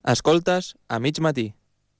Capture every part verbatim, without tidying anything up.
Escoltes a mig matí.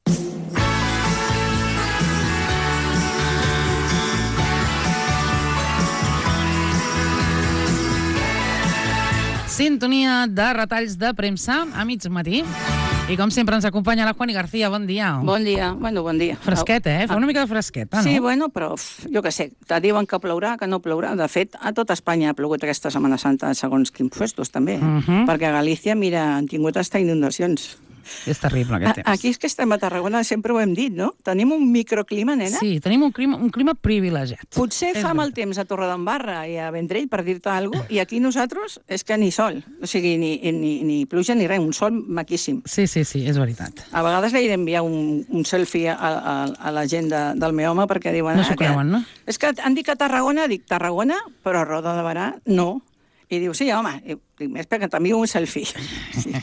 Sintonia de retalls de premsa a mig matí. I com sempre ens acompanya la Juani García. Bon dia. Bon dia, bueno, bon dia. Fresquet, eh? Fa una mica de fresqueta, no? Sí, bueno, però uf, jo què sé, te diuen que plourà, que no plourà. De fet, a tot Espanya ha plogut aquesta Setmana Santa segons quins puestos, també. Uh -huh. Perquè a Galícia, mira, han tingut hasta inundacions. És terrible, aquest temps. Aquí és que estem a Tarragona, sempre ho hem dit, no? Tenim un microclima, nena. Sí, tenim un clima, un clima privilegiat. Potser fa mal temps a Torredembarra i a Vendrell, per dir-te alguna cosa, i aquí nosaltres és que ni sol, o sigui, ni, ni, ni pluja ni res, un sol maquíssim. Sí, sí, sí, és veritat. A vegades li he d'enviar un, un selfie a, a, a la gent de, del meu home perquè diuen... No s'ho creuen, no? És que han dit que a Tarragona, dic Tarragona, però a Roda de Barà, no. I diu, sí, home, I dic, més perquè t'envio un selfie. Sí.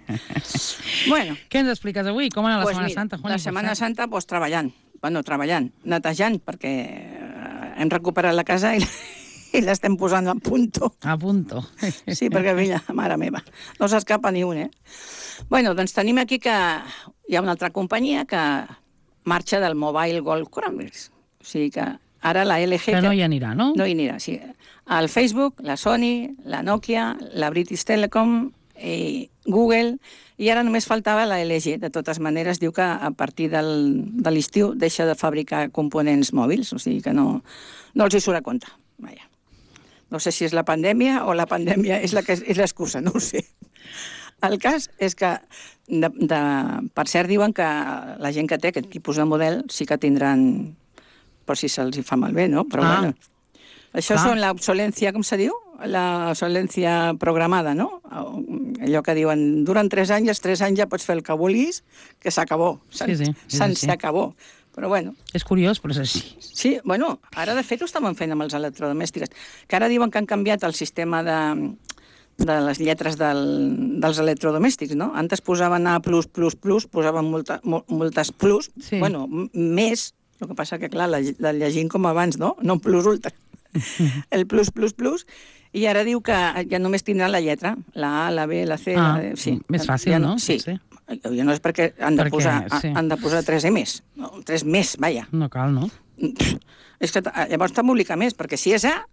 Bueno. Què ens expliques avui? Com era la pues Setmana mira, Santa, Juan? La Setmana Santa, doncs, treballant. Bueno, treballant, netejant, perquè hem recuperat la casa i, i l'estem posant a punto. A punto. Sí, perquè, mira, mare meva, no s'escapa ni un, eh? Bueno, doncs tenim aquí que hi ha una altra companyia que marxa del Mobile World Congress. O sigui que ara la L G... Que no hi anirà, no? No hi anirà, sí. El Facebook, la Sony, la Nokia, la British Telecom, i Google, i ara només faltava la L G. De totes maneres, diu que a partir del, de l'estiu deixa de fabricar components mòbils, o sigui que no, no els hi surt a compte. Vaja. No sé si és la pandèmia o la pandèmia és la que és l'excusa, no ho sé. El cas és que, de, de, per cert, diuen que la gent que té aquest tipus de model sí que tindran, per si se'ls hi fa malbé, no? Però ah. bueno... Això Clar. són l'obsolència, com se diu? L'obsolència programada, no? Allò que diuen, duren tres anys, els tres anys ja pots fer el que vulguis, que s'acabó. Sí, sí. Se'n sí. s'acabó. Però bueno... És curiós, però és així. Sí, bueno, ara de fet ho estaven fent amb els electrodomèstics, que ara diuen que han canviat el sistema de, de les lletres del, dels electrodomèstics, no? Antes posaven A+++, posaven molta, moltes plus, sí. Bueno, més, el que passa que, clar, la, la llegim com abans, no? No en plus ultra. El plus, plus, plus, i ara diu que ja només tindrà la lletra, la A, la B, la C, ah, la D... Sí. Més fàcil, ja no? Sí. sí. Ja no és perquè han de, perquè, posar, sí. han de posar tres E més, no, tres més, vaja. No cal, no? És que llavors t'ha d'obligar més, perquè si és A,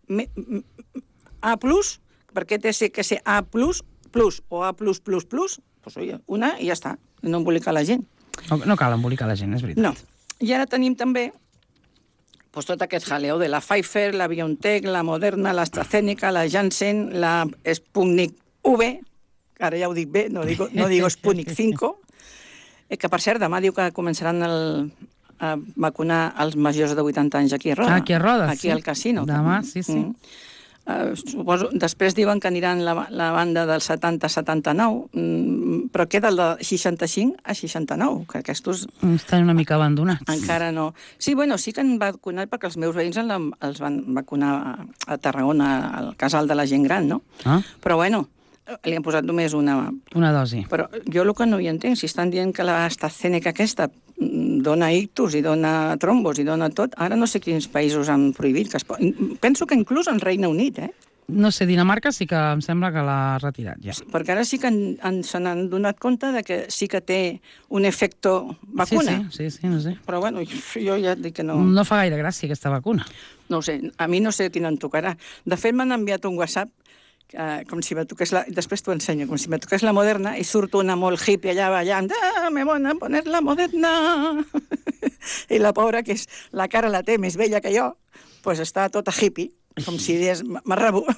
A plus, per què té que ser A plus, plus, o A plus, plus, plus, doncs oi, una i ja està, no embolicar la gent. No, no cal embolicar la gent, és veritat. No. I ara tenim també pues tot aquest jaleo de la Pfizer, la BioNTech, la Moderna, l'AstraZeneca, la Janssen, la Sputnik V, que ara ja ho dic bé, no digo, no digo Sputnik cinco, que per cert demà diu que començaran el, a vacunar els majors de vuitanta anys aquí a Roda. Aquí a Roda, aquí sí. al casino. Demà, sí, sí. Mm. Uh, suposo, després diuen que aniran la, la banda del setanta a setanta-nou, mm, però queda el de seixanta-cinc a seixanta-nou, que aquests... Estan una mica abandonats. Encara no. Sí, bueno, sí que han vacunat, perquè els meus veïns els van vacunar a, a Tarragona, al casal de la gent gran, no? Ah? Però bueno, li han posat només una... Una dosi. Però jo el que no hi entenc, si estan dient que l'AstraZeneca aquesta dona ictus i dona trombos i dona tot, ara no sé quins països han prohibit. Que es po... Penso que inclús en Regne Unit, eh? No sé, Dinamarca sí que em sembla que l'ha retirat, ja. Sí, perquè ara sí que han, han, se n'han donat compte de que sí que té un efecte vacuna. Sí, sí, sí, sí, no sé. Però bueno, jo ja et dic que no... No fa gaire gràcia aquesta vacuna. No ho sé, a mi no sé quina em tocarà. De fet, m'han enviat un WhatsApp Uh, com si me toqués la... Després t'ho ensenyo, com si me toqués la Moderna i surt una molt hippie allà ballant, ah, me van a poner la Moderna. I la pobra, que és, la cara la té més vella que jo, pues està tota hippie, com si dies, m'ha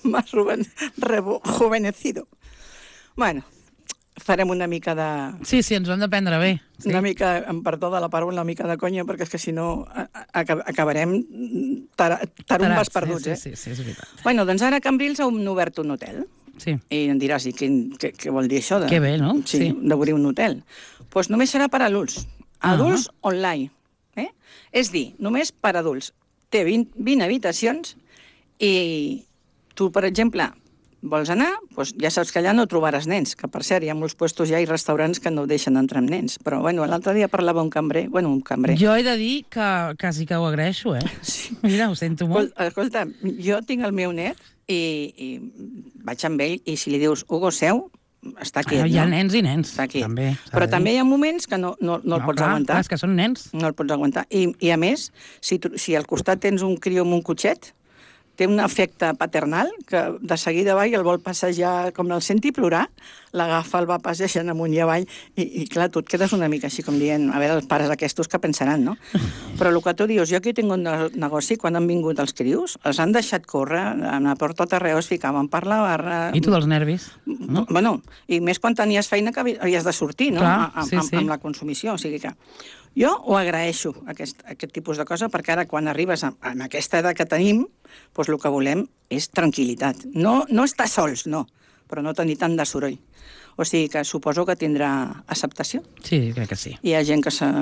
rejuvenecido. Bueno, farem una mica de... Sí, sí, ens ho hem de prendre bé. Sí. Una mica, amb perdó de la paraula, una mica de conya, perquè és que si no acabarem tar tarumbes perduts, eh? Sí, sí, sí, és veritat. Bueno, doncs ara a Cambrils han obert un hotel. Sí. I em diràs, i què, què, què vol dir això? De, que bé, no? Sí, sí. D'obrir un hotel. Doncs pues només serà per adults. Adults uh -huh. online. Eh? És dir, només per adults. Té vint, vint habitacions i tu, per exemple, vols anar, doncs ja saps que allà no trobaràs nens, que per cert hi ha molts puestos ja i restaurants que no deixen entrar amb nens. Però bueno, l'altre dia parlava un cambrer, bueno, un cambrer. Jo he de dir que quasi que ho agraeixo, eh? Sí. Mira, ho sento molt. Escolta, jo tinc el meu net i, i vaig amb ell i si li dius Hugo, seu, està quiet, Hi ha no? nens i nens, Està quiet. també. Però també hi ha moments que no, no, no el pots clar, aguantar. Clar, és que són nens. No el pots aguantar. I, i a més, si, tu, si al costat tens un crió amb un cotxet, té un efecte paternal que de seguida va i el vol passejar, com el senti plorar, l'agafa, el va passejant amunt i avall, i, i clar, tu et quedes una mica així com dient, a veure, els pares aquests que pensaran, no? Però el que tu dius, jo aquí tinc un negoci, quan han vingut els crios, els han deixat córrer, anar per tot arreu, es ficaven per la barra... I tu dels nervis, no? Bueno, i més quan tenies feina que havies de sortir, no? Clar, amb, sí, amb, sí. amb la consumició, o sigui que... Jo ho agraeixo, aquest, aquest tipus de cosa, perquè ara, quan arribes a, a aquesta edat que tenim, doncs el que volem és tranquil·litat. No, no estar sols, no, però no tenir tant de soroll. O sigui que suposo que tindrà acceptació. Sí, crec que sí. Hi ha gent que s'ha...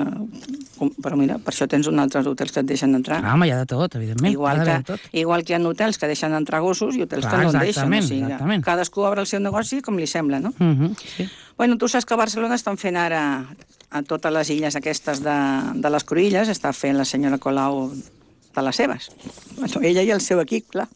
Però mira, per això tens un altres hotels que et deixen entrar. Ah, home, hi ha de tot, evidentment. Igual ha que, de tot. igual que hi ha hotels que deixen entrar gossos i hotels Clar, que no en deixen. exactament, O sigui, exactament. cadascú obre el seu negoci com li sembla, no? Uh -huh, sí. Bueno, tu saps que a Barcelona estan fent ara, a totes les illes aquestes de, de les Cruïlles, està fent la senyora Colau de les seves. Bueno, ella i el seu equip, clar.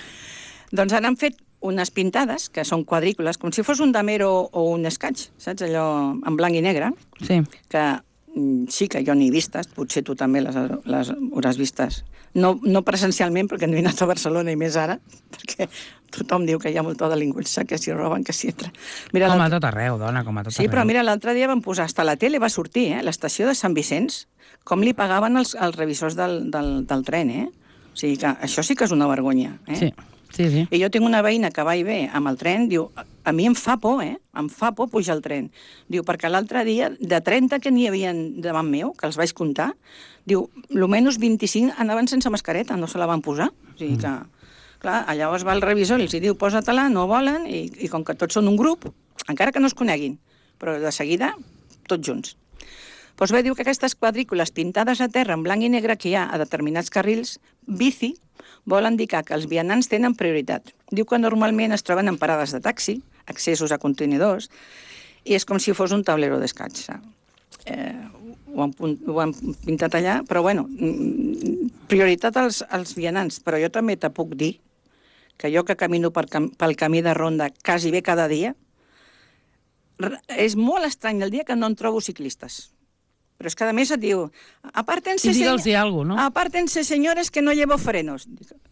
Doncs ara han fet unes pintades, que són quadrícules, com si fos un damer o, o un escaig, saps? Allò en blanc i negre, Sí. que mm, sí que jo n'he vistes, potser tu també les, les hauràs vistes. No, no presencialment, perquè no he anat a Barcelona i més ara, perquè tothom diu que hi ha molta delinqüència, que s'hi roben, que s'hi entra. Mira, Com a l'altre- tot arreu, dona, com a tot Sí, arreu. però mira, l'altre dia van posar, hasta la tele va sortir, eh, l'estació de Sant Vicenç, com li pagaven els, els revisors del, del, del tren, eh? O sigui que això sí que és una vergonya, eh? Sí, sí, sí. I jo tinc una veïna que va i ve amb el tren, diu, a mi em fa por, eh? Em fa por pujar al tren. Diu, perquè l'altre dia, de trenta que n'hi havia davant meu, que els vaig comptar, diu, almenys vint-i-cinc anaven sense mascareta, no se la van posar. O sigui que, clar, llavors va el revisor i els diu, posa-te-la, no volen, i, i com que tots són un grup, encara que no es coneguin, però de seguida, tots junts. Doncs bé, diu que aquestes quadrícules pintades a terra en blanc i negre que hi ha a determinats carrils bici vol indicar que els vianants tenen prioritat. Diu que normalment es troben en parades de taxi, accessos a contenidors, i és com si fos un tablero d'escaig. Eh, ho, han, ho han pintat allà, però bueno, prioritat als, als vianants. Però jo també te puc dir que jo que camino per, pel camí de ronda quasi bé cada dia, és molt estrany el dia que no en trobo ciclistes. Però és que a més et diu, apártense, I digue'ls-hi alguna cosa, no? apártense señores que no llevo frenos.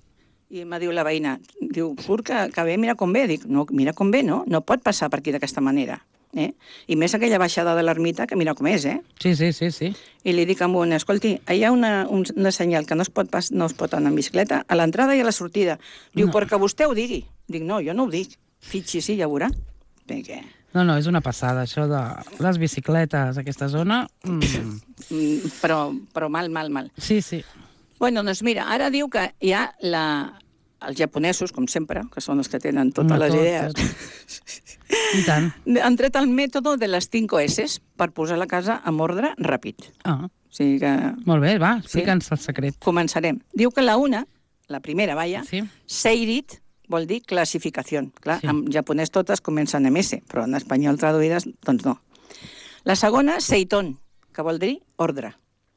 I me diu la veïna, diu, surt que, que bé, mira com ve. Dic, no, mira com ve, no? No pot passar per aquí d'aquesta manera. Eh? I més aquella baixada de l'ermita, que mira com és, eh? Sí, sí, sí, sí. I li dic a un, escolti, hi ha una, una senyal que no es, pot pas, no es pot anar en bicicleta a l'entrada i a la sortida. Diu, No. perquè vostè ho digui. Dic, no, jo no ho dic. Fitxi, sí, ja veurà. Perquè... No, no, és una passada, això de les bicicletes a aquesta zona. Mm. Mm, però, però mal, mal, mal. Sí, sí. Bueno, doncs mira, ara diu que hi ha la... els japonesos, com sempre, que són els que tenen totes Home, les tot, idees, tot. I tant. han tret el mètode de les cinco S per posar la casa en ordre ràpid. Ah, O sigui que molt bé, va, explica'ns el secret. començarem. Diu que la una, la primera, vaja, Sí. seirit vol dir classificació. Clar, Sí. en japonès totes comencen amb S, però en espanyol traduïdes, doncs no. La segona, seiton, que vol dir ordre.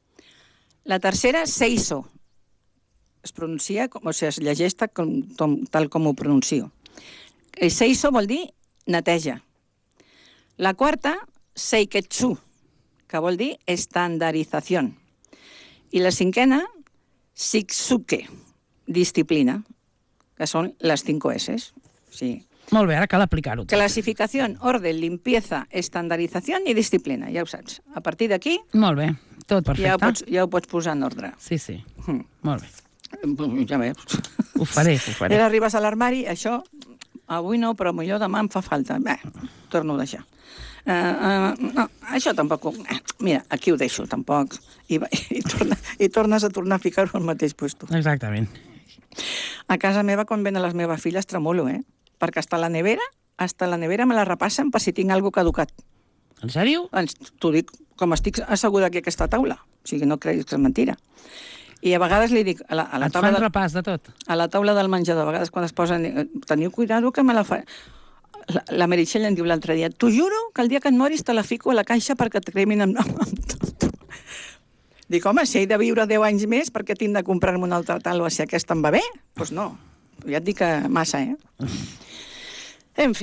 La tercera, seiso. Es pronuncia, com, o sigui, es llegeix tal com, tom, tal com ho pronuncio. El seiso vol dir neteja. La quarta, seiketsu, que vol dir estandarització. I la cinquena, shiksuke, disciplina, que són les cinco S. Sí. Molt bé, ara cal aplicar-ho. tot. Classificació, orden, limpieza, estandarització i disciplina, ja ho saps. A partir d'aquí Molt bé, tot ja, ho perfecte. pots, ja ho pots posar en ordre. Sí, sí, Mm. molt bé. Ja veus. Ho faré, ho faré. Ara arribes a l'armari, això, avui no, però millor demà em fa falta. Bé, torno a deixar. Uh, uh, no, això tampoc... ho- Eh, mira, aquí ho deixo, tampoc. I, va- i, torna, i tornes a tornar a ficar-ho al mateix puesto. Exactament. A casa meva, quan venen les meves filles, tremolo, eh? Perquè hasta la nevera, hasta la nevera me la repassen per si tinc alguna caducat. En sèrio? Doncs t'ho dic com estic asseguda aquí a aquesta taula. O sigui, no creguis que és mentira. I a vegades li dic, a la, a la, Et taula, fan de, repàs de tot? a la taula del menjador, a vegades quan es posen... eh, Teniu cuidado que me la fa... La, la Meritxell em diu l'altre dia, t'ho juro que el dia que et moris te la fico a la caixa perquè et cremin amb, amb, amb tu. Dic, home, si he de viure deu anys més, per què tinc de comprar-me una altra taula si aquesta em va bé? Doncs pues no. Ja et dic que massa, eh? En fi,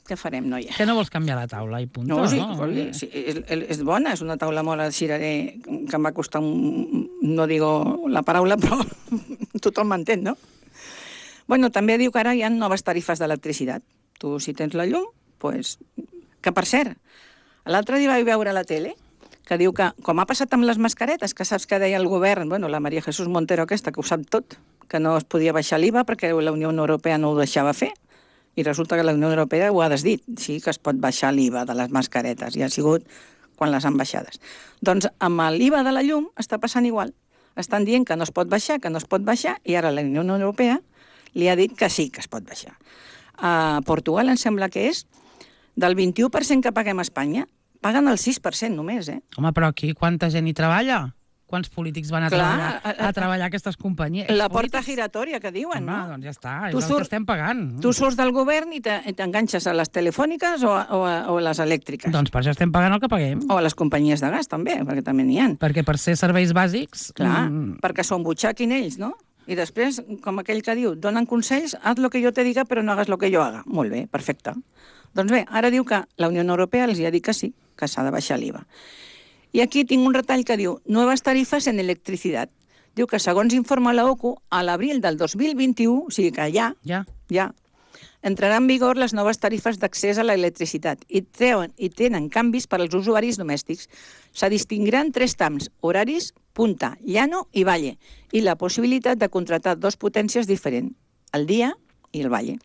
què farem, noia? Que no vols canviar la taula i punt. No, sí, no? sí és, és bona, és una taula molt de cirerer que em va costar un... no digo la paraula, però tothom m'entén, no? Bueno, també diu que ara hi ha noves tarifes d'electricitat. Tu, si tens la llum, pues... que per cert, l'altre dia vaig veure a la tele que diu que, com ha passat amb les mascaretes, que saps que deia el govern, bueno, la Maria Jesús Montero aquesta, que ho sap tot, que no es podia baixar l'I V A perquè la Unió Europea no ho deixava fer, i resulta que la Unió Europea ho ha desdit, sí que es pot baixar l'I V A de les mascaretes, i ha sigut quan les han baixades. Doncs amb l'I V A de la llum està passant igual. Estan dient que no es pot baixar, que no es pot baixar, i ara la Unió Europea li ha dit que sí que es pot baixar. A Portugal em sembla que és del vint-i-u per cent que paguem a Espanya, paguen el sis per cent només, eh? Home, però aquí quanta gent hi treballa? Quants polítics van a, Clar, treballar, a, a, a treballar aquestes companyies? La porta giratòria, que diuen, Home, no? doncs ja està, Tu és el surt- que estem pagant. Tu surts del govern i te- i t'enganxes a les telefòniques o a, o a, o a les elèctriques. Doncs per això estem pagant el que paguem. O a les companyies de gas, també, perquè també n'hi ha. Perquè per ser serveis bàsics... Clar, mm, perquè són butxaquin ells, no? I després, com aquell que diu, donen consells, haz lo que yo te diga, però no hagas lo que yo haga. Molt bé, perfecte. Doncs bé, ara diu que la Unió Europea els ha dit que sí, que s'ha de baixar l'I V A. I aquí tinc un retall que diu nuevas tarifas en electricidad. Diu que, segons informa la O C U, a l'abril del dos mil vint-i-u, o sigui que ja, Ja. ja, entraran en vigor les noves tarifes d'accés a l'electricitat i, treuen, i tenen canvis per als usuaris domèstics. Se distingiran tres trams, horaris, punta, llano i valle, i la possibilitat de contractar dos potències diferents, el dia i el valle.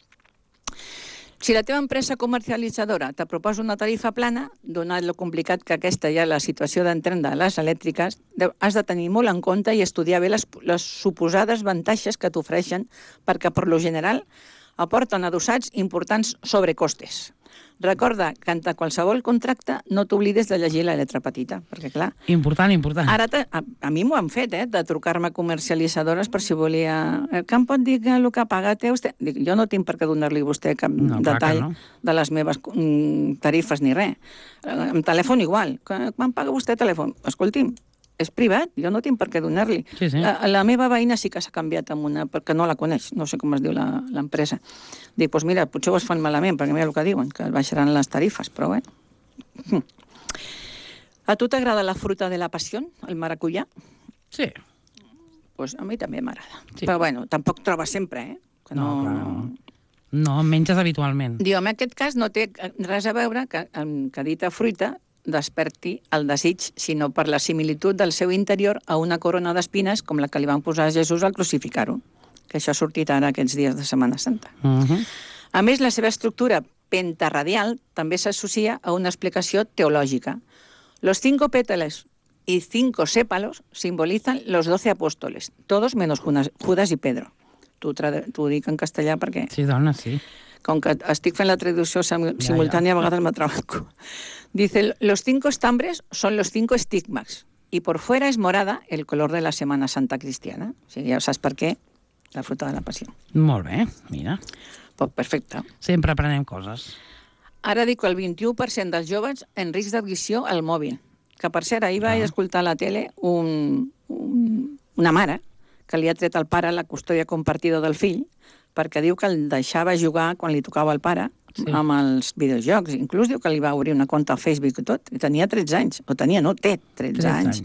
Si la teva empresa comercialitzadora te proposa una tarifa plana, donat lo complicat que aquesta ja la situació d'entrant de les elèctriques, de- has de tenir molt en compte i estudiar bé les, les suposades avantatges que t'ofereixen, perquè per lo general aporten adossats importants sobrecostes. Recorda que ante qualsevol contracte no t'oblides de llegir la lletra petita, perquè clar, Important, important. ara te, a, a mi m'ho han fet, eh, de trucar-me comercialitzadores per si volia... Eh, que em pot dir que el que paga té vostè? Dic, jo no tinc per què donar-li a vostè cap No, clar que detall no. de les meves mm, tarifes ni res. Eh, amb telèfon igual. Que- Quan paga vostè telèfon? Escolti'm, és privat, jo no tinc per què donar-li. Sí, sí. La, la meva veïna sí que s'ha canviat amb una, perquè no la coneix, no sé com es diu la- l'empresa. Dic, doncs mira, potser ho es fan malament, perquè mira el que diuen, que baixaran les tarifes, però bé. Hm. A tu t'agrada la fruta de la passió, el maracuyà? Sí. Pues a mi també m'agrada. Sí. Però bueno, tampoc trobes sempre, eh? Que No, no, clar, no. No, menges habitualment. Diu, en aquest cas no té res a veure que, que dita fruita desperti el desig, sinó per la similitud del seu interior a una corona d'espines com la que li van posar a Jesús al crucificar-ho, que això ha sortit ara aquests dies de Setmana Santa. Uh -huh. A més, la seva estructura pentarradial també s'associa a una explicació teològica. Los cinco pétalos y cinco sépalos simbolizan los doce apóstoles, todos menos Judas, Judas y Pedro. T'ho t'ho dic en castellà perquè, Sí, dona, sí. com que estic fent la traducció sim- simultània, a vegades me trabaco. Dice, los cinco estambres son los cinco estigmas y por fuera es morada el color de la Semana Santa cristiana. O sigui, ja saps per què, la fruta de la passió. Molt bé, mira. Pues perfecte. Sempre aprenem coses. Ara dic que el vint-i-u per cent dels joves en risc d'addició al mòbil. Que, per cert, ahir vaig escoltar a la tele un, un, una mare que li ha tret al pare la custòdia compartida del fill perquè diu que el deixava jugar quan li tocava al pare Sí. amb els videojocs. Inclús diu que li va obrir una compte a Facebook i tot. I tenia tretze anys. O tenia, no, té tretze anys.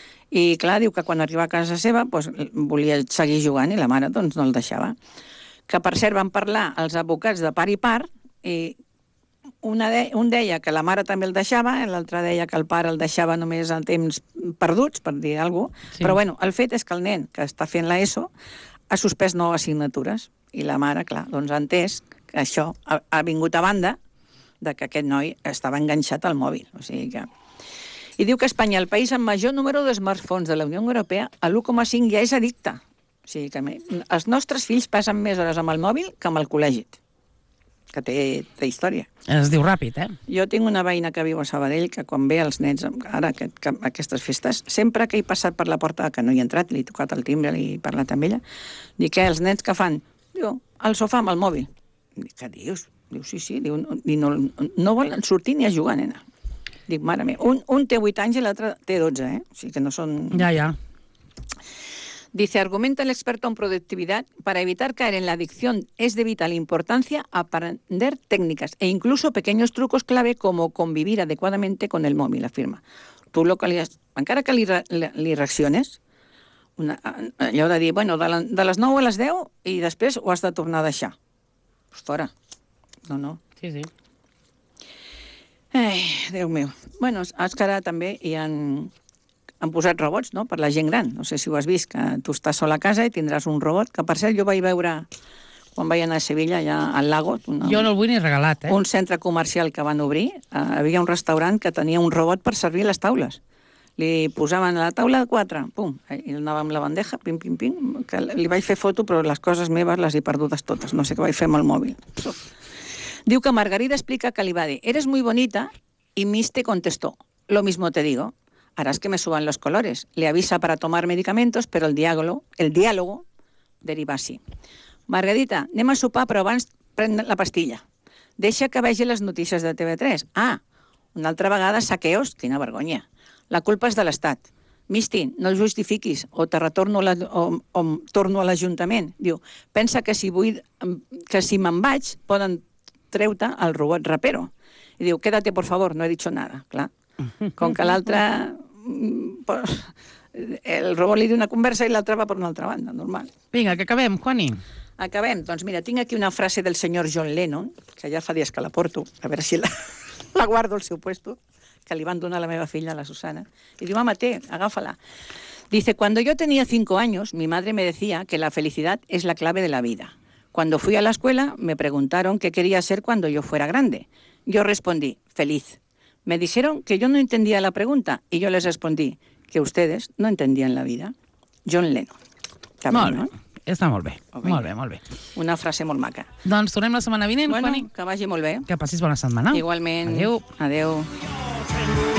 I clar, diu que quan arriba a casa seva doncs, volia seguir jugant i la mare doncs, no el deixava. Que, per cert, van parlar els advocats de part i part i una de, un deia que la mare també el deixava, l'altre deia que el pare el deixava només en temps perduts, per dir alguna cosa. Sí. Però bueno, el fet és que el nen que està fent l'ESO ha suspès nou assignatures i la mare, clar, doncs ha entès que això ha, ha vingut a banda de que aquest noi estava enganxat al mòbil. O sigui que... I diu que Espanya, el país amb major número de smartphones de la Unió Europea, a l'u coma cinc ja és addicte. O sigui que me- els nostres fills passen més hores amb el mòbil que amb el col·legi, que té, té història. Es diu ràpid, eh? Jo tinc una veïna que viu a Sabadell que quan ve els nens, ara que, que, aquestes festes, sempre que he passat per la porta, que no hi he entrat, li he tocat el timbre, li he parlat amb ella, dic que els nens que fan? Diu, al sofà amb el mòbil. Dic, què dius? Diu, sí, sí, diu, no, no, no volen sortir ni a jugar, nena. Dic, mare meva, un, un té vuit anys i l'altre té dotze, eh? O sigui que no són... Ja, ja. Dice, argumenta el experto en productividad, para evitar caer en la adicción es de vital importancia aprender técnicas e incluso pequeños trucos clave como convivir adecuadamente con el móvil, afirma. Tu localitzes, encara que li, li reacciones, una, allò de dir, bueno, de, la, de les nou a les deu i després ho has de tornar a deixar. Pues fora. No, no. Sí, sí. Ai, Déu meu. Bueno, és que ara també hi ha... han posat robots, no?, per la gent gran. No sé si ho has vist, que tu estàs sol a casa i tindràs un robot, que per cert jo vaig veure quan vaig anar a Sevilla, allà al Lago, una, Jo no el vull ni regalat, eh? un centre comercial que van obrir, eh, havia un restaurant que tenia un robot per servir les taules. Li posaven a la taula de quatre, pum, i anava amb la bandeja, pim, pim, pim, que li vaig fer foto, però les coses meves les he perdudes totes, no sé què vaig fer amb el mòbil. Diu que Margarida explica que li va dir, eres muy bonita, y Miste contestó, lo mismo te digo, harás que me suban los colores. Le avisa para tomar medicamentos, pero el diálogo, el diálogo deriva així. Margarita, anem a sopar, però abans pren la pastilla. Deixa que vegi les notícies de T V tres. Ah, una altra vegada saqueos, quina vergonya. La culpa és de l'Estat. Misti, no el justifiquis, o te retorno la, o, o torno a l'Ajuntament. Diu, pensa que si, vull, que si me'n vaig poden treure el robot rapero. I diu, quédate, por favor, no he dicho nada. Clar, com que l'altre... el robot li diu una conversa i l'altre va per una altra banda, normal. Vinga, que acabem, Juani. Acabem. Doncs mira, tinc aquí una frase del senyor John Lennon, que ja fa dies que la porto, a veure si la, la guardo al seu puesto, que li van donar a la meva filla, la Susana. Y diu, mamá, té, agáfala. Dice, cuando yo tenía cinco años, mi madre me decía que la felicidad es la clave de la vida. Cuando fui a la escuela, me preguntaron qué quería ser cuando yo fuera grande. Yo respondí, feliz. Me dijeron que yo no entendía la pregunta y yo les respondí que ustedes no entendían la vida. John Lennon. També, Molt bé. no? Està molt bé. Ok. Molt bé, molt bé. Una frase molt maca. Doncs tornem la setmana vinent, Bueno, Juani. que vagi molt bé. Que passis bona setmana. Igualment. Adéu. Adéu.